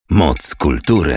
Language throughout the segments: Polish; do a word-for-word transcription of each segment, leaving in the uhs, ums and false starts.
Moc kultury.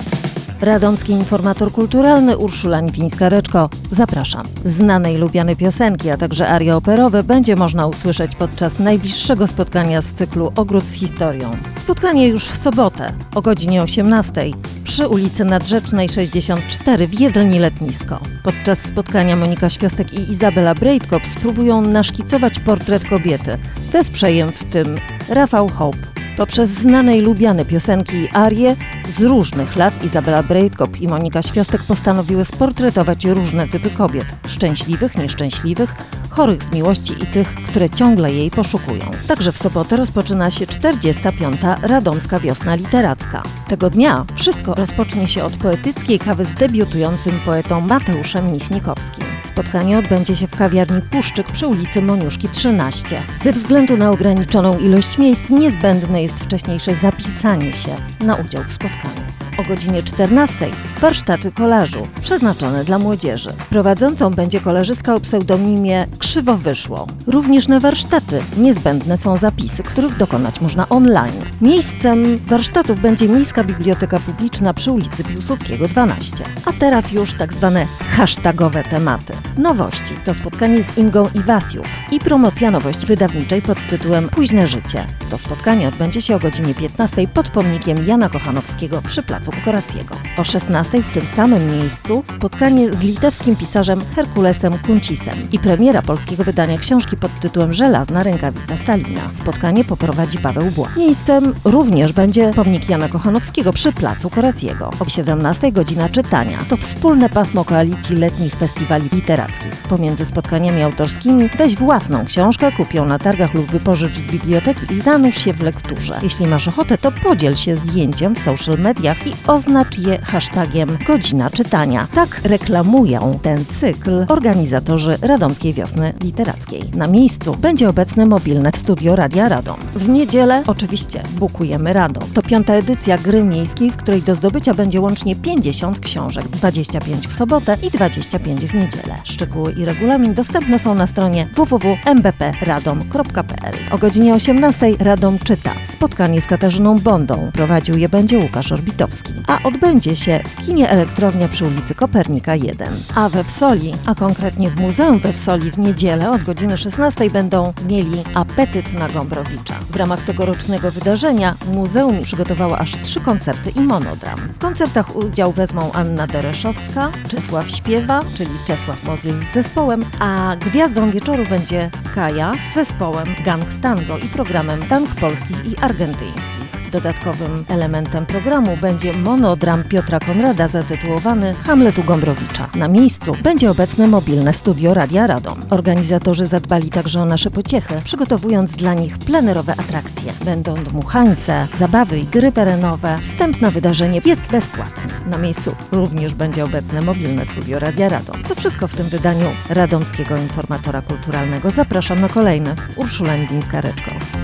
Radomski informator kulturalny Urszula Niwińska-Reczko. Zapraszam. Znane i lubiane piosenki, a także arie operowe będzie można usłyszeć podczas najbliższego spotkania z cyklu Ogród z historią. Spotkanie już w sobotę o godzinie osiemnastej przy ulicy Nadrzecznej sześćdziesiąt cztery w Jedlni Letnisko. Podczas spotkania Monika Świątek i Izabela Brejtkop spróbują naszkicować portret kobiety. Wesprze ją w tym Rafał Hope. Poprzez znane i lubiane piosenki i arie z różnych lat Izabela Brejtkop i Monika Świątek postanowiły sportretować różne typy kobiet. Szczęśliwych, nieszczęśliwych, chorych z miłości i tych, które ciągle jej poszukują. Także w sobotę rozpoczyna się czterdziesta piąta Radomska Wiosna Literacka. Tego dnia wszystko rozpocznie się od poetyckiej kawy z debiutującym poetą Mateuszem Michnikowskim. Spotkanie odbędzie się w kawiarni Puszczyk przy ulicy Moniuszki trzynaście. Ze względu na ograniczoną ilość miejsc niezbędne jest wcześniejsze zapisanie się na udział w spotkaniu. O godzinie czternastej warsztaty kolażu przeznaczone dla młodzieży. Prowadzącą będzie kolażystka o pseudonimie Krzywo Wyszło. Również na warsztaty niezbędne są zapisy, których dokonać można online. Miejscem warsztatów będzie Miejska Biblioteka Publiczna przy ulicy Piłsudskiego dwanaście. A teraz już tak zwane hashtagowe tematy. Nowości to spotkanie z Ingą Iwasjów i promocja nowości wydawniczej pod tytułem Późne życie. To spotkanie odbędzie się o godzinie piętnastej pod pomnikiem Jana Kochanowskiego przy placu Bukoraciego. O szesnastej w tym samym miejscu spotkanie z litewskim pisarzem Herkulesem Kuncisem i premiera polskiego wydania książki pod tytułem Żelazna rękawica Stalina. Spotkanie poprowadzi Paweł Bła. Miejscem również będzie pomnik Jana Kochanowskiego przy placu Koraciego. O siedemnastej godzina czytania. To wspólne pasmo koalicji letnich festiwali literackich. Pomiędzy spotkaniami autorskimi weź własną książkę, kup ją na targach lub wypożycz z biblioteki i zanurz się w lekturze. Jeśli masz ochotę, to podziel się zdjęciem w social mediach i oznacz je hashtagiem Godzina Czytania. Tak reklamują ten cykl organizatorzy Radomskiej Wiosny Literackiej. Na miejscu będzie obecne mobilne studio Radia Radom. W niedzielę oczywiście bukujemy Radom. To piąta edycja gry miejskiej, w której do zdobycia będzie łącznie pięćdziesiąt książek, dwadzieścia pięć w sobotę i dwadzieścia pięć w niedzielę. Szczegóły i regulamin dostępne są na stronie w w w kropka m b p radom kropka p l. O godzinie osiemnastej Radom czyta. Spotkanie z Katarzyną Bondą. Prowadził je będzie Łukasz Orbitowski. A odbędzie się w kinie Elektrownia przy ulicy Kopernika jeden. A we Wsoli, a konkretnie w Muzeum we Wsoli w niedzielę od godziny szesnastej będą mieli apetyt na Gombrowicza. W ramach tegorocznego wydarzenia muzeum przygotowało aż trzy koncerty i monodram. W koncertach udział wezmą Anna Dereszowska, Czesław Śpiewa, czyli Czesław Mozyl z zespołem, a gwiazdą wieczoru będzie Kaja z zespołem Gang Tango i programem Tank polskich i argentyńskich. Dodatkowym elementem programu będzie monodram Piotra Konrada zatytułowany Hamletu Gombrowicza. Na miejscu będzie obecne mobilne studio Radia Radom. Organizatorzy zadbali także o nasze pociechy, przygotowując dla nich plenerowe atrakcje. Będą dmuchańce, zabawy i gry terenowe. Wstęp na wydarzenie jest bezpłatny. Na miejscu również będzie obecne mobilne studio Radia Radom. To wszystko w tym wydaniu Radomskiego Informatora Kulturalnego. Zapraszam na kolejne. Urszula Niwińska-Reczko.